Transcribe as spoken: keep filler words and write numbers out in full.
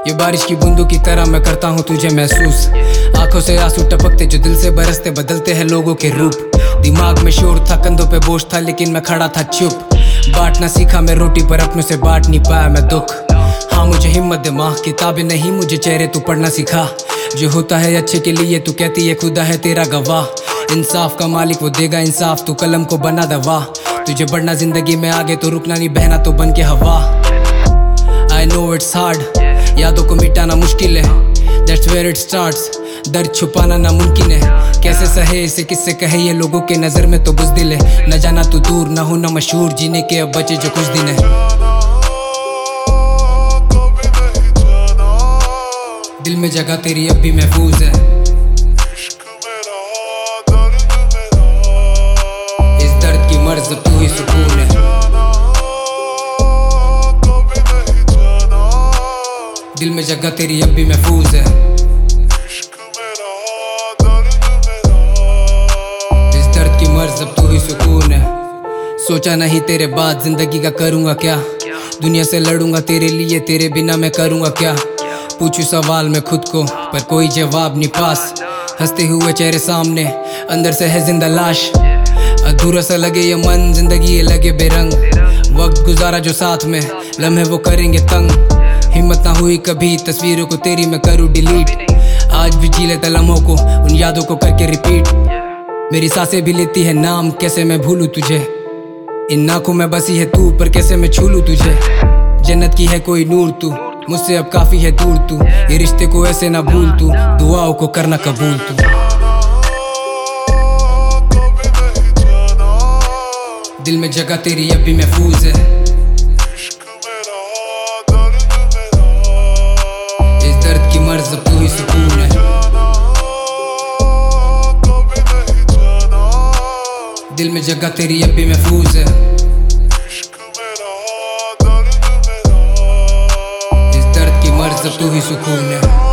ये बारिश की बूंदों की तरह मैं करता हूँ तुझे महसूस। आंखों से आंसू टपकते जो दिल से बरसते, बदलते हैं लोगों के रूप। दिमाग में शोर था, कंधों पे बोझ था, लेकिन मैं खड़ा था चुप। बांटना सीखा मैं रोटी पर, अपनों से बांट नहीं पाया मैं दुख। हाँ मुझे हिम्मत दे माँ, किताबें नहीं मुझे चेहरे तू पढ़ना सिखा। जो होता है अच्छे के लिए तू कहती है खुदा है तेरा गवाह। इंसाफ का मालिक वो देगा इंसाफ, तू कलम को बना दवा। तुझे बढ़ना जिंदगी में आगे तो रुकना नहीं, बहना तो बन के हवा। I know it's hard, यादों को मिटाना मुश्किल है। That's where it starts, दर्द छुपाना नामुमकिन है। कैसे सहे इसे किससे कहे, ये लोगों के नजर में तो बुज़दिल है। न जाना तू दूर, न होना मशहूर, जीने के अब बचे जो कुछ दिन है। दिल में जगह तेरी अब भी महफूज है। इस दर्द की मर्ज अब तू ही सुकून है। दिल में जगह तेरी अब भी महफूज है। इस दर्द की मर्ज अब तू ही सुकून है। सोचा नहीं तेरे बाद जिंदगी का करूँगा क्या, दुनिया से लड़ूंगा तेरे लिए, तेरे बिना मैं करूँगा क्या। पूछूं सवाल मैं खुद को पर कोई जवाब नहीं पास। हंसते हुए चेहरे सामने, अंदर से है जिंदा लाश। अधूरा सा लगे ये मन, जिंदगी ये लगे बेरंग। वक्त गुजारा जो साथ में, लम्हे वो करेंगे तंग। हिम्मत ना हुई कभी तस्वीरों को तेरी मैं करूँ डिलीट। आज भी जी लेता लम्हों को, उन यादों को करके रिपीट। मेरी सांसें भी लेती है नाम, कैसे मैं भूलूं तुझे। इन आँखों में बसी है तू, पर कैसे मैं छू लूं तुझे। जन्नत की है कोई नूर तू, मुझसे अब काफी है दूर तू। ये रिश्ते को ऐसे ना भूल तू, दुआओं को करना कबूल तू। दिल में जगह तेरी अब भी महफूज है। इस दर्द की मर्ज अब तू ही सुकून है। दिल में जगह तेरी अब भी महफूज है। इस दर्द की मर्ज अब तू ही सुकून है।